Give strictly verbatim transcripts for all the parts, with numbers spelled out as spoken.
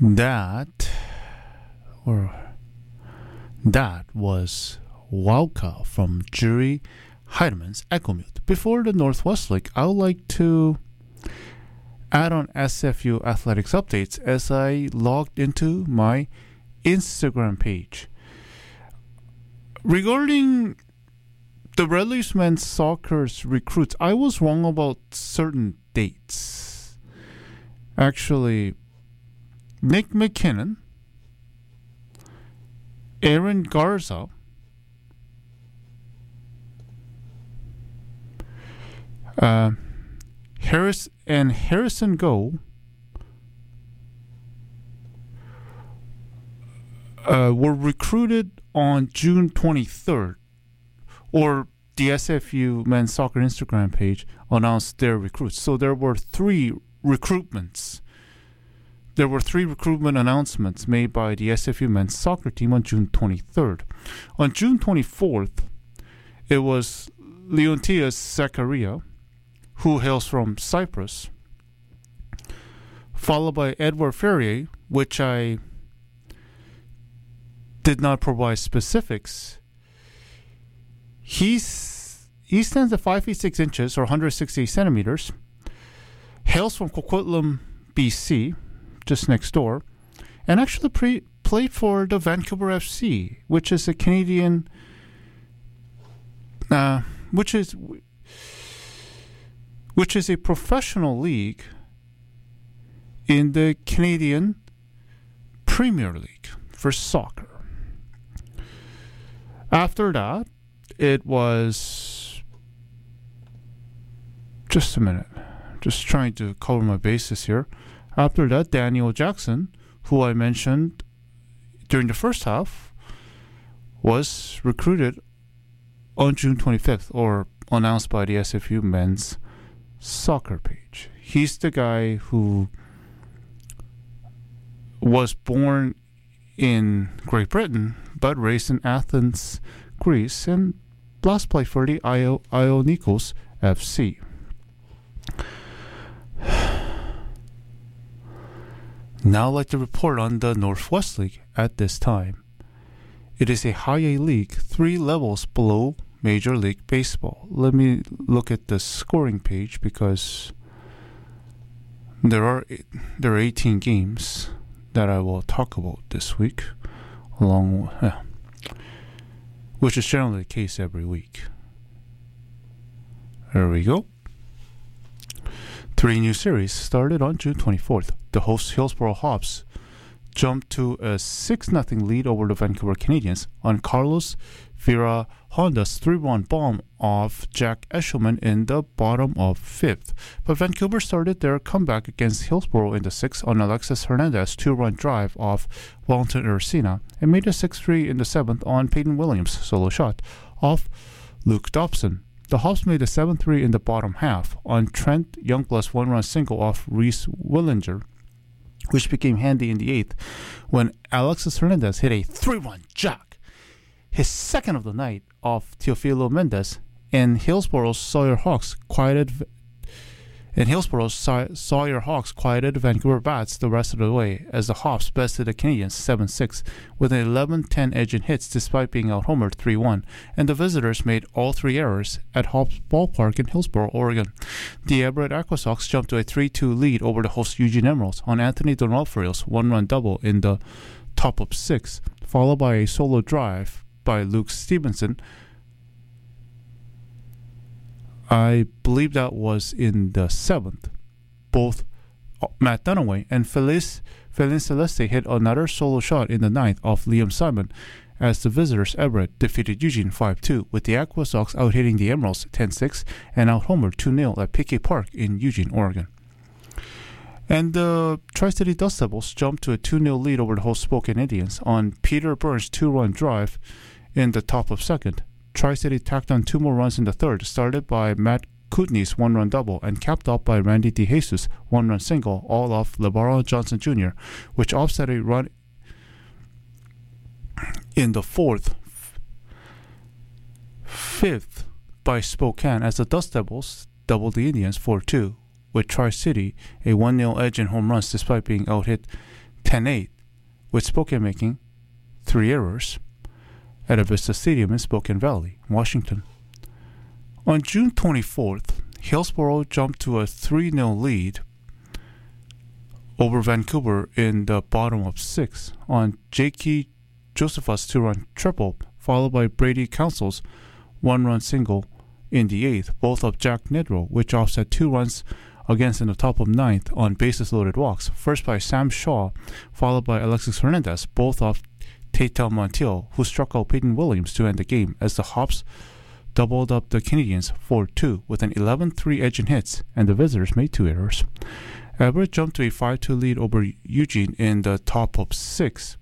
That or that was Wowka from Juri Heideman's Echo Mute. Before the Northwest League, I would like to add on S F U athletics updates as I logged into my Instagram page. Regarding the Red Leafs men's soccer's recruits, I was wrong about certain dates. Actually, Nick McKinnon, Aaron Garza, uh, Harris and Harrison Go uh, were recruited on June twenty-third, or the S F U men's soccer Instagram page announced their recruits. So there were three recruitments. There were three recruitment announcements made by the S F U men's soccer team on June twenty-third. On June twenty-fourth, it was Leontias Zakaria, who hails from Cyprus, followed by Edward Ferrier, which I did not provide specifics. He's, he stands at five feet six inches or one hundred sixty centimeters, hails from Coquitlam, B C, just next door, and actually pre- played for the Vancouver F C, which is a Canadian, uh, which is which is a professional league in the Canadian Premier League for soccer. After that, it was just a minute, just trying to cover my bases here. After that, Daniel Jackson, who I mentioned during the first half, was recruited on June twenty-fifth, or announced by the S F U men's soccer page. He's the guy who was born in Great Britain, but raised in Athens, Greece, and last played for the Io- Ionikos F C. Now I'd like to report on the Northwest League at this time. It is a high A league, three levels below Major League Baseball. Let me look at the scoring page because there are there are eighteen games that I will talk about this week, along uh, which is generally the case every week. There we go. Three new series started on June twenty-fourth. The hosts Hillsborough Hops jumped to a six nothing lead over the Vancouver Canadians on Carlos Vera Honda's three-run bomb off Jack Eshelman in the bottom of fifth. But Vancouver started their comeback against Hillsborough in the sixth on Alexis Hernandez's two-run drive off Wellington Ursina and made a six three in the seventh on Peyton Williams' solo shot off Luke Dobson. The Hops made a seven three in the bottom half on Trent Youngblood's one-run single off Reese Willinger, which became handy in the eighth when Alexis Hernandez hit a three-run jack, his second of the night, off Teofilo Mendez, and Hillsborough's Sawyer Hawks quieted and Hillsborough's Sawyer Hawks quieted Vancouver bats the rest of the way as the Hops bested the Canadians seven six with an eleven ten edge in hits despite being out-homered three one, and the visitors made all three errors at Hops Ballpark in Hillsborough, Oregon. The Everett Aquasox jumped to a three two lead over the host Eugene Emeralds on Anthony Donofrio's one-run double in the top of six, followed by a solo drive by Luke Stevenson. I believe that was in the seventh. Both Matt Dunaway and Feliz, Feliz Celeste hit another solo shot in the ninth off Liam Simon as the visitors Everett defeated Eugene five two, with the Aqua Sox out-hitting the Emeralds ten six and out-homered two nil at P K Park in Eugene, Oregon. And the Tri-City Dust Devils jumped to a two nil lead over the host Spokane Indians on Peter Burns' two-run drive in the top of second. Tri-City tacked on two more runs in the third, started by Matt Kootenay's one-run double and capped off by Randy DeJesus' one-run single, all off LeBaron Johnson Junior, which offset a run in the fourth. Fifth by Spokane as the Dust Devils doubled the Indians four two, with Tri-City a one nil edge in home runs despite being out-hit ten eight, with Spokane making three errors at Avista Stadium in Spokane Valley, Washington. On June twenty-fourth, Hillsboro jumped to a three nil lead over Vancouver in the bottom of six on J.K. Josephus' two-run triple, followed by Brady Council's one-run single in the eighth, both of Jack Nedrow, which offset two runs against in the top of ninth on bases-loaded walks, first by Sam Shaw, followed by Alexis Hernandez, both off Tatel Montiel, who struck out Peyton Williams to end the game as the Hops doubled up the Canadians four two with an eleven three edge in hits, and the visitors made two errors. Everett jumped to a five two lead over Eugene in the top of six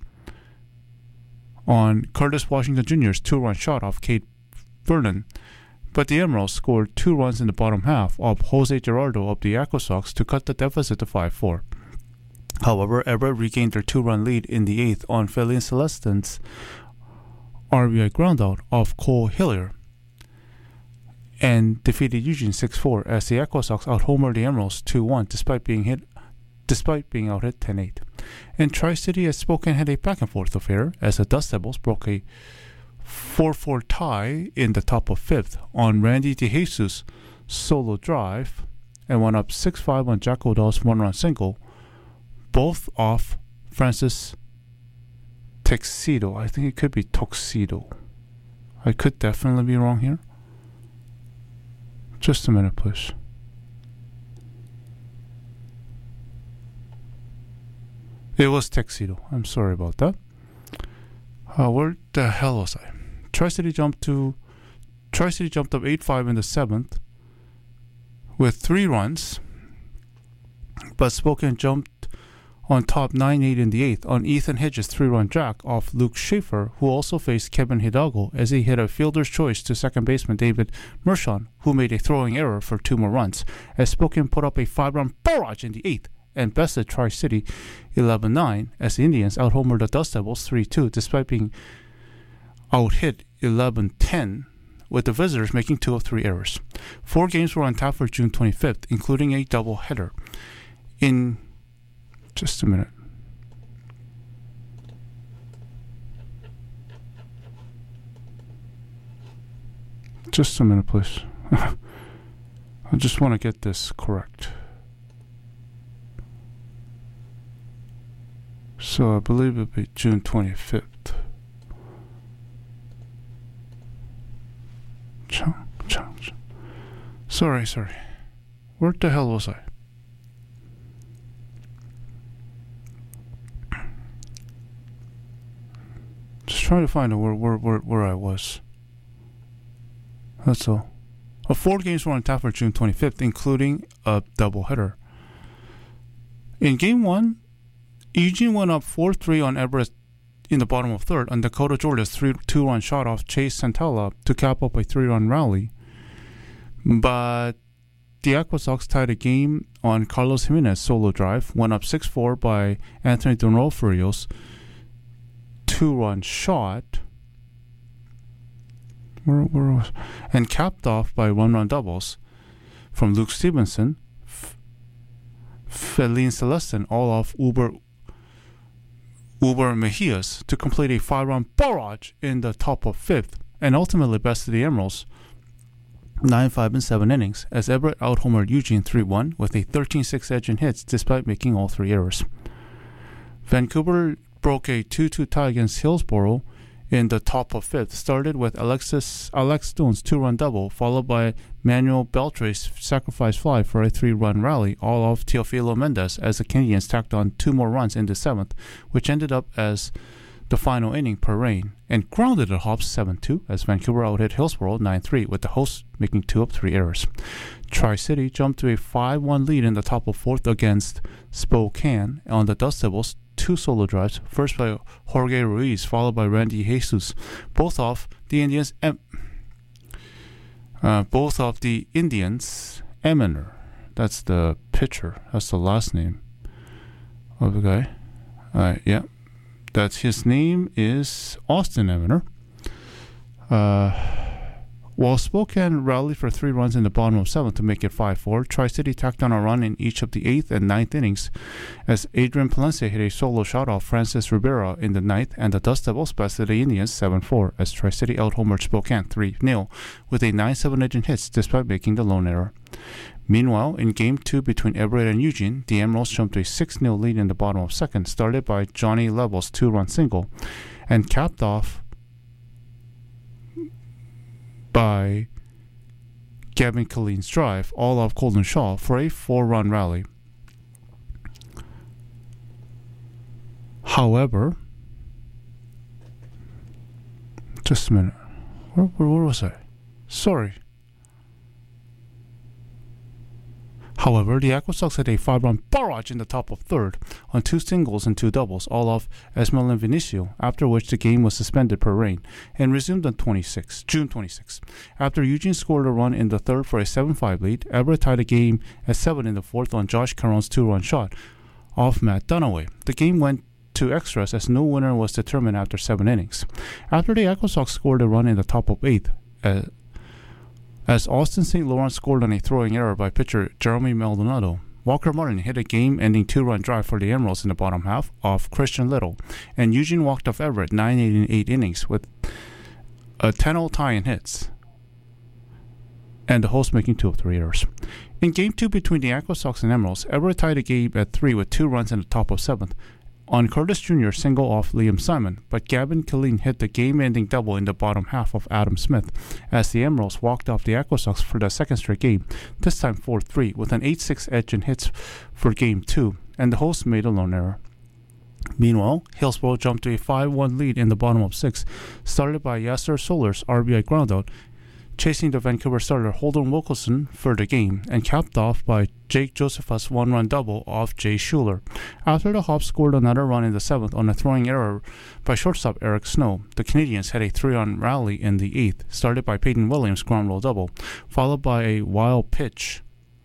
on Curtis Washington Junior's two-run shot off Cade Vernon, but the Emeralds scored two runs in the bottom half off Jose Gerardo of the Aqua Sox to cut the deficit to five four. However, Everett regained their two-run lead in the eighth on Felian Celestin's R B I groundout off Cole Hillier and defeated Eugene six four as the Aqua Sox out-homered the Emeralds two one despite being hit despite being out hit ten eight. In Tri-City, as Spokane had a back-and-forth affair as the Dust Devils broke a four four tie in the top of fifth on Randy DeJesus' solo drive and went up six five on Jack O'Dell's one-run single, both off Francis Tuxedo. I think it could be Tuxedo. I could definitely be wrong here. Just a minute, please. It was Tuxedo. I'm sorry about that. Uh, where the hell was I? Tri-City jumped to Tri-City jumped up eight five in the seventh with three runs, but Spokane jumped on top nine eight in the eighth on Ethan Hedges' three-run jack off Luke Schaefer, who also faced Kevin Hidalgo as he hit a fielder's choice to second baseman David Mershon, who made a throwing error for two more runs, as Spokane put up a five-run barrage in the eighth and bested Tri-City eleven nine as the Indians out-homered the Dust Devils three two despite being out-hit eleven ten, with the visitors making two of three errors. Four games were on tap for June twenty-fifth, including a doubleheader. In just a minute. Just a minute, please. I just want to get this correct. So I believe it'll be June twenty-fifth. Chung, chung, chung. Sorry, sorry. Where the hell was I? Just trying to find out where, where, where, where I was. That's all. Uh, four games were on tap for June twenty-fifth, including a doubleheader. In game one, Eugene went up four three on Everett in the bottom of third on Dakota Jordan's three two-run shot off Chase Santella to cap up a three-run rally. But the Aqua Sox tied a game on Carlos Jimenez's solo drive, went up six four by Anthony Donofrio's two-run shot, where, where was, and capped off by one-run doubles from Luke Stevenson, F- Feline Celestin, all off Uber Uber Mejias to complete a five-run barrage in the top of fifth, and ultimately bested the Emeralds nine five in seven innings, as Everett out-homered Eugene three one with a thirteen six edge in hits despite making all three errors. Vancouver broke a two two tie against Hillsboro in the top of fifth, started with Alexis Alex Stone's two-run double, followed by Manuel Beltre's sacrifice fly for a three-run rally, all off Teofilo Mendez, as the Canadians tacked on two more runs in the seventh, which ended up as the final inning per rain, and grounded the Hops seven two as Vancouver out-hit Hillsboro nine three, with the hosts making two of three errors. Tri-City jumped to a five one lead in the top of fourth against Spokane on the Dust Devils' two solo drives, first by Jorge Ruiz, followed by Randy Jesus, both off the Indians, em- uh, both off the Indians. Eminer, that's the pitcher. That's the last name of the guy. Uh, yeah, that's his name is Austin Eminer. Uh, While Spokane rallied for three runs in the bottom of seventh to make it five four, Tri-City tacked on a run in each of the eighth and ninth innings as Adrian Palencia hit a solo shot off Francis Rivera in the ninth, and the Dust Devils bested the Indians seven four as Tri-City out-homered Spokane three nil with a nine seven edge in hits despite making the lone error. Meanwhile, in Game two between Everett and Eugene, the Emeralds jumped to a six nil lead in the bottom of second, started by Johnny Level's two-run single, and capped off by Gavin Killeen's drive, all off Colton Shaw, for a four-run rally. However, just a minute. Where, where, where was I? Sorry. However, the Aqua Sox had a five-run barrage in the top of third on two singles and two doubles, all off Esmel and Vinicio, after which the game was suspended per rain and resumed on June twenty-sixth. After Eugene scored a run in the third for a seven five lead, Everett tied the game at seven in the fourth on Josh Caron's two-run shot off Matt Dunaway. The game went to extras as no winner was determined after seven innings. After the Aqua Sox scored a run in the top of eighth, uh, as Austin Saint Laurent scored on a throwing error by pitcher Jeremy Maldonado, Walker Martin hit a game-ending two-run drive for the Emeralds in the bottom half off Christian Little, and Eugene walked off Everett nine eight in eight innings with a ten all tie in hits, and the host making two of three errors. In Game two between the Aqua Sox and Emeralds, Everett tied the game at three with two runs in the top of seventh on Curtis Junior's single off Liam Simon, but Gavin Killeen hit the game-ending double in the bottom half of Adam Smith as the Emeralds walked off the Aqua Sox for the second straight game, this time four three, with an eight six edge in hits for Game two, and the host made a lone error. Meanwhile, Hillsborough jumped to a five one lead in the bottom of six, started by Yasser Solar's R B I groundout, chasing the Vancouver starter Holden Wilkinson for the game, and capped off by Jake Josephus' one-run double off Jay Schuler. After the Hops scored another run in the seventh on a throwing error by shortstop Eric Snow, the Canadians had a three-run rally in the eighth, started by Peyton Williams' ground roll double, followed by a wild pitch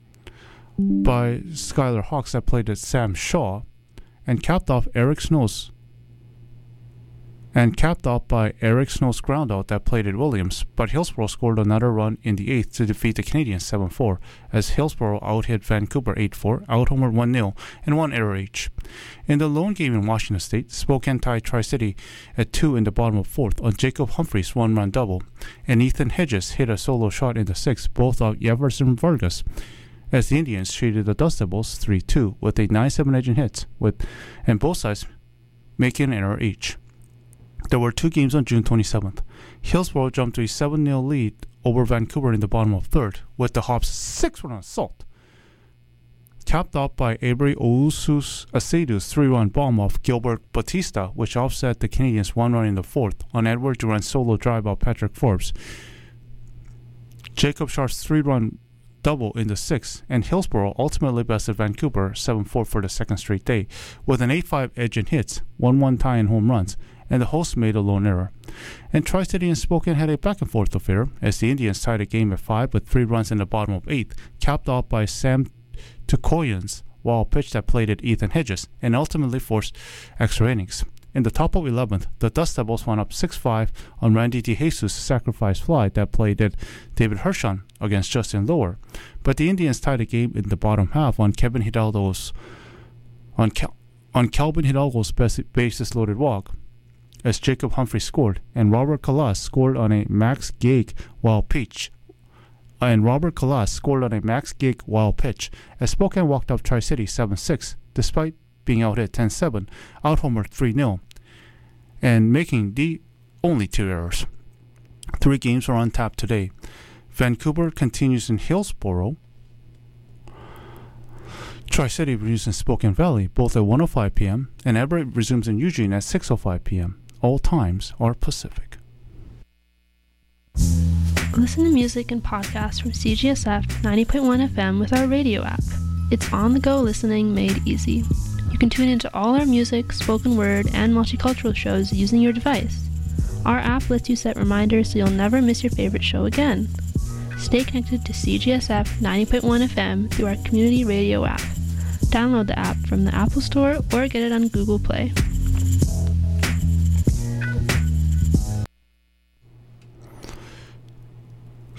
by Skylar Hawks that played at Sam Shaw, and capped off Eric Snow's and capped off by Eric Snow's groundout that played at Williams, but Hillsborough scored another run in the eighth to defeat the Canadians seven four, as Hillsborough out-hit Vancouver eight four, out-homered one nil, and one error each. In the lone game in Washington State, Spokane tied Tri-City at two in the bottom of fourth on Jacob Humphrey's one-run double, and Ethan Hedges hit a solo shot in the sixth, both off Jefferson Vargas, as the Indians treated the Dust Devils three two with a nine seven edge in hits, with, and both sides making an error each. There were two games on June twenty-seventh. Hillsborough jumped to a seven nil lead over Vancouver in the bottom of third, with the Hops' six-run assault, capped off by Avery Ousus Asedu's three-run bomb off Gilbert Batista, which offset the Canadians' one run in the fourth on Edward Duran's solo drive off Patrick Forbes. Jacob Sharp's three-run double in the sixth, and Hillsborough ultimately bested Vancouver seven four for the second straight day, with an eight five edge in hits, one one tie in home runs, and the host made a lone error. And Tri-City and Spokane had a back-and-forth affair, as the Indians tied a game at five with three runs in the bottom of eighth, capped off by Sam Tukoyan's wild pitch that played at Ethan Hedges, and ultimately forced extra innings. In the top of eleventh, the Dust Devils went up six five on Randy DeJesus' sacrifice fly that played at David Hirschon against Justin Lower, but the Indians tied a game in the bottom half on Kevin Hidalgo's on, Cal- on Calvin Hidalgo's bases-loaded walk, as Jacob Humphrey scored, and Robert Calas scored on a Max Gage wild pitch. And Robert Calas scored on a Max Gage wild pitch, as Spokane walked off Tri-City seven six, despite being out at ten seven, out-homered three nil, and making the only two errors. Three games are on tap today. Vancouver continues in Hillsborough. Tri-City resumes in Spokane Valley, both at one oh five p.m., and Everett resumes in Eugene at six oh five p.m. All times are Pacific. Listen to music and podcasts from C G S F ninety point one F M with our radio app. It's on-the-go listening made easy. You can tune into all our music, spoken word, and multicultural shows using your device. Our app lets you set reminders so you'll never miss your favorite show again. Stay connected to C G S F ninety point one F M through our community radio app. Download the app from the Apple Store or get it on Google Play.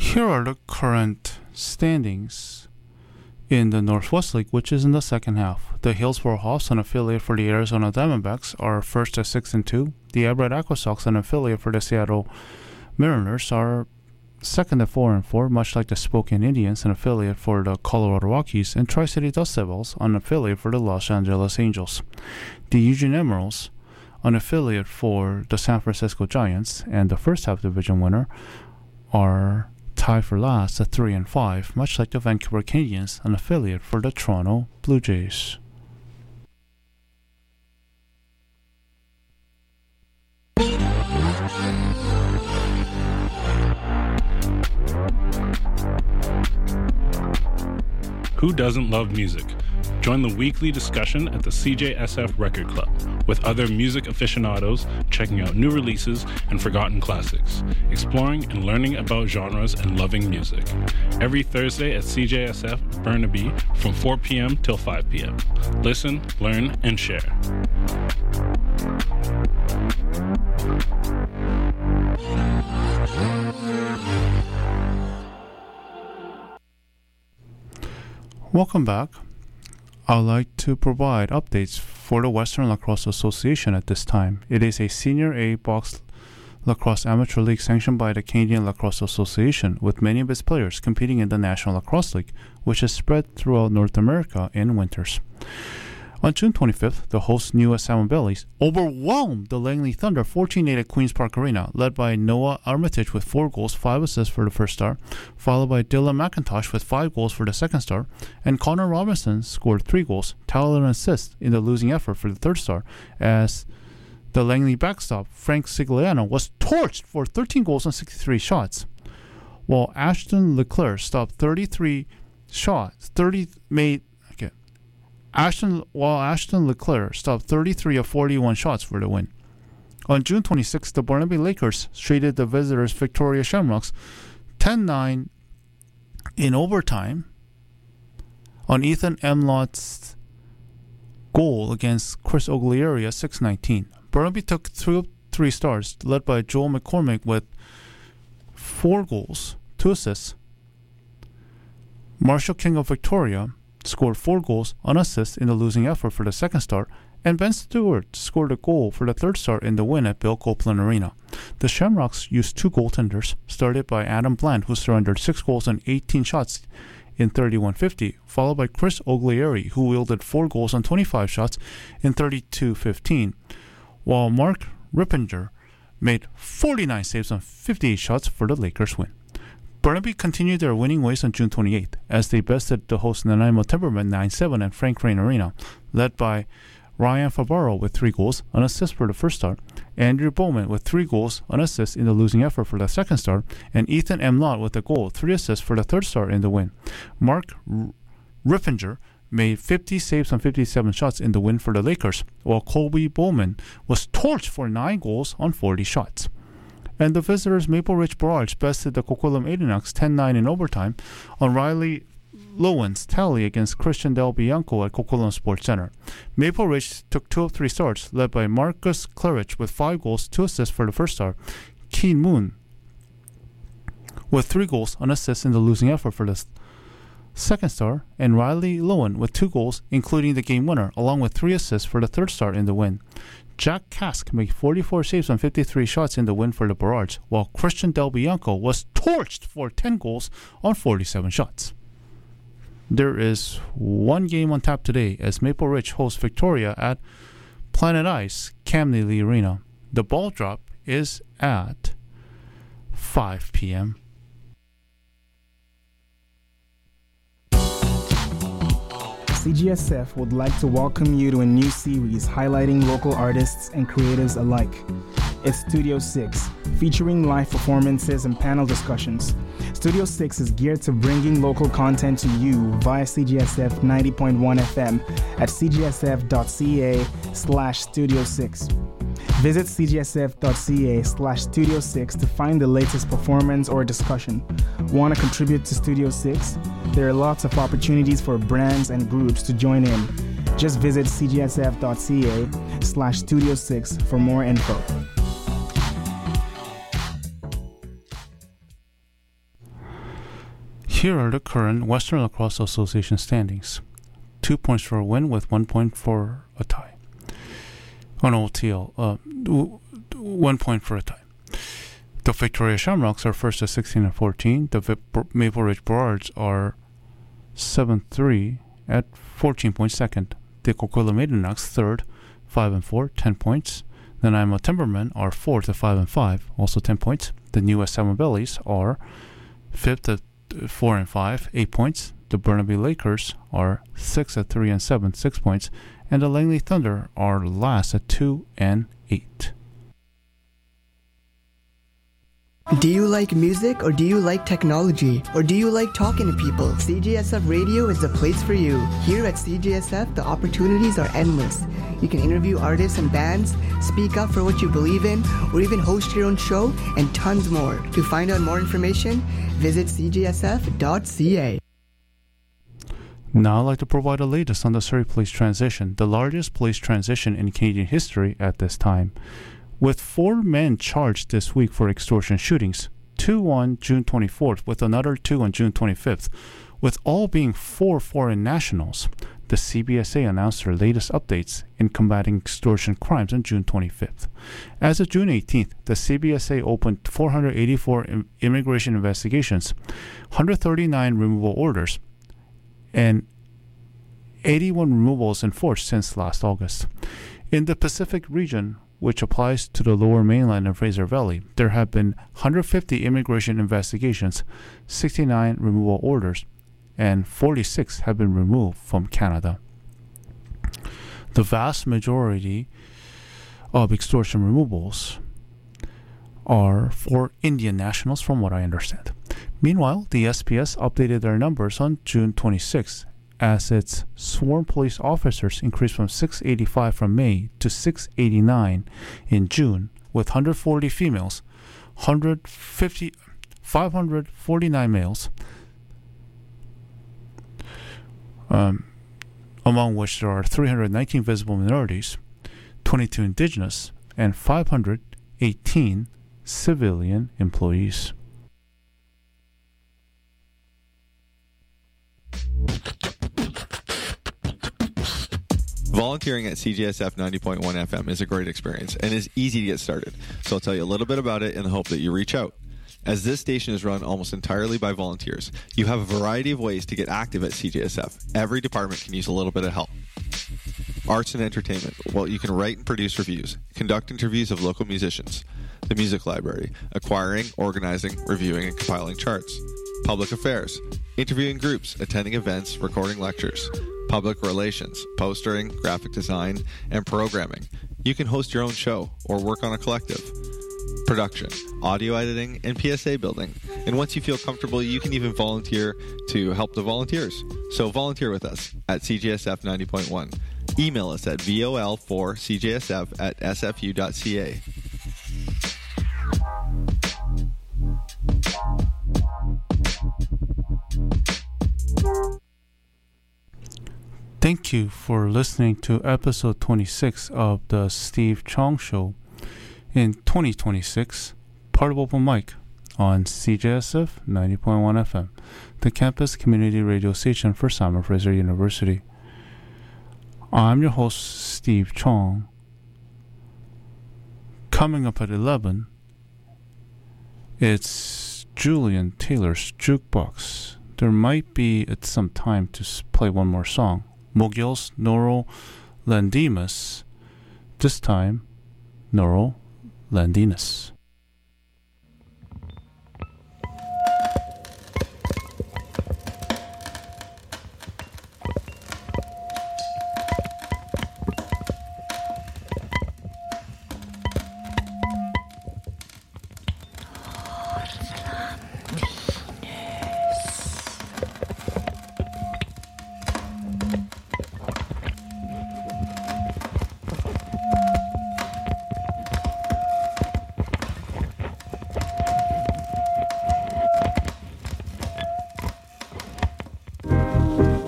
Here are the current standings in the Northwest League, which is in the second half. The Hillsboro Hawks, an affiliate for the Arizona Diamondbacks, are first at six and two. The Everett Aquasox, an affiliate for the Seattle Mariners, are second at four and four, much like the Spokane Indians, an affiliate for the Colorado Rockies, and Tri-City Dust Devils, an affiliate for the Los Angeles Angels. The Eugene Emeralds, an affiliate for the San Francisco Giants, and the first half division winner, are tied for last at three and five, much like the Vancouver Canadians, an affiliate for the Toronto Blue Jays. Who doesn't love music? Join the weekly discussion at the C J S F Record Club with other music aficionados checking out new releases and forgotten classics, exploring and learning about genres and loving music. Every Thursday at C J S F Burnaby from four p.m. till five p.m. Listen, learn, and share. Welcome back. I would like to provide updates for the Western Lacrosse Association at this time. It is a Senior A box lacrosse amateur league sanctioned by the Canadian Lacrosse Association, with many of its players competing in the National Lacrosse League, which is spread throughout North America in winters. On June twenty-fifth, the hosts New West Salmon Bellies overwhelmed the Langley Thunder fourteen eight at Queen's Park Arena, led by Noah Armitage with four goals, five assists for the first star, followed by Dylan McIntosh with five goals for the second star, and Connor Robinson scored three goals, tallied an assist in the losing effort for the third star, as the Langley backstop, Frank Sigliano, was torched for thirteen goals and sixty-three shots, while Ashton Leclerc stopped thirty-three shots, thirty made Ashton, while Ashton Leclerc stopped thirty-three of forty-one shots for the win. On June twenty-sixth, the Burnaby Lakers treated the visitors Victoria Shamrocks ten nine in overtime on Ethan Emlott's goal against Chris Oglieri at six nineteen. Burnaby took two, three stars, led by Joel McCormick with four goals, two assists. Marshall King of Victoria scored four goals, an assist in the losing effort for the second star, and Ben Stewart scored a goal for the third star in the win at Bill Copeland Arena. The Shamrocks used two goaltenders, started by Adam Bland, who surrendered six goals and eighteen shots in thirty-one fifty, followed by Chris Oglieri, who wielded four goals on twenty-five shots in thirty-two fifteen, while Mark Rippinger made forty-nine saves on fifty-eight shots for the Lakers' win. Burnaby continued their winning ways on June twenty-eighth as they bested the host Nanaimo Timbermen nine seven at Frank Crane Arena, led by Ryan Fabaro with three goals, an assist for the first star, Andrew Bowman with three goals, an assist in the losing effort for the second star, and Ethan M. Lott with a goal, three assists for the third star in the win. Mark R- Rippinger made fifty saves on fifty-seven shots in the win for the Lakers, while Colby Bowman was torched for nine goals on forty shots. And the visitors Maple Ridge Barrage bested the Coquitlam Adenocs ten nine in overtime on Riley Lowen's tally against Christian Del Bianco at Coquitlam Sports Center. Maple Ridge took two of three starts, led by Marcus Claridge with five goals, two assists for the first star, Keen Moon with three goals, an assist in the losing effort for the second star, and Riley Lowen with two goals, including the game winner, along with three assists for the third star in the win. Jack Kask made forty-four saves on fifty-three shots in the win for the Barrage, while Christian Del Bianco was torched for ten goals on forty-seven shots. There is one game on tap today as Maple Ridge hosts Victoria at Planet Ice, Cam Neely Arena. The ball drop is at five p.m. C G S F would like to welcome you to a new series highlighting local artists and creatives alike. It's Studio six, featuring live performances and panel discussions. Studio six is geared to bringing local content to you via C G S F ninety point one F M at c g s f dot c a slash studio six. Visit c g s f dot c a slash studio six to find the latest performance or discussion. Want to contribute to Studio six? There are lots of opportunities for brands and groups to join in. Just visit c g s f dot c a slash studio six for more info. Here are the current Western Lacrosse Association standings. Two points for a win with one point for a tie. On O T L, uh, one point for a tie. The Victoria Shamrocks are first at sixteen and fourteen. The Vip- Maple Ridge Burrards are seven three at fourteen points second. The Coquitlam Maidenauks third, five and four, ten points. The Naima Timbermen are fourth at five and five, also ten points. The New West Salmon Bellies are fifth at four and five, eight points. The Burnaby Lakers are sixth at three and seven, six points. And the Langley Thunder are last at two and eight. Do you like music, or do you like technology, or do you like talking to people? C J S F Radio is the place for you. Here at C J S F, the opportunities are endless. You can interview artists and bands, speak up for what you believe in, or even host your own show, and tons more. To find out more information, visit c j s f dot c a. Now I'd like to provide the latest on the Surrey Police transition, the largest police transition in Canadian history at this time. With four men charged this week for extortion shootings, two on June twenty-fourth, with another two on June twenty-fifth, with all being four foreign nationals, the C B S A announced their latest updates in combating extortion crimes on June twenty-fifth. As of June eighteenth, the C B S A opened four hundred eighty-four im- immigration investigations, one hundred thirty-nine removal orders, and eighty-one removals enforced since last August. In the Pacific region, which applies to the Lower Mainland and Fraser Valley, there have been one hundred fifty immigration investigations, sixty-nine removal orders, and forty-six have been removed from Canada. The vast majority of extortion removals are for Indian nationals, from what I understand. Meanwhile, the S P S updated their numbers on June twenty-sixth, as its sworn police officers increased from six hundred eighty-five from May to six hundred eighty-nine in June, with one hundred forty females, one hundred fifty, five hundred forty-nine males, um, among which there are three hundred nineteen visible minorities, twenty-two indigenous, and five hundred eighteen civilian employees. Volunteering at C J S F ninety point one F M is a great experience and is easy to get started, so I'll tell you a little bit about it in the hope that you reach out. As this station is run almost entirely by volunteers, you have a variety of ways to get active at C J S F. Every department can use a little bit of help. Arts and entertainment. Well, you can write and produce reviews, conduct interviews of local musicians. The music library. Acquiring, organizing, reviewing, and compiling charts. Public affairs. Interviewing groups, attending events, recording lectures. Public relations, postering, graphic design, and programming. You can host your own show or work on a collective. Production, audio editing, and P S A building. And once you feel comfortable, you can even volunteer to help the volunteers. So volunteer with us at C J S F ninety point one. Email us at V O L four C J S F at S F U dot C A. Thank you for listening to episode twenty-six of the Steve Chong Show. In twenty twenty-six, part of Open Mic on C J S F ninety point one F M, the campus community radio station for Simon Fraser University. I'm your host, Steve Chong. Coming up at eleven, it's Julian Taylor's Jukebox. There might be at some time to play one more song. Mogil's Noro Landimus. This time, Noro Landinus.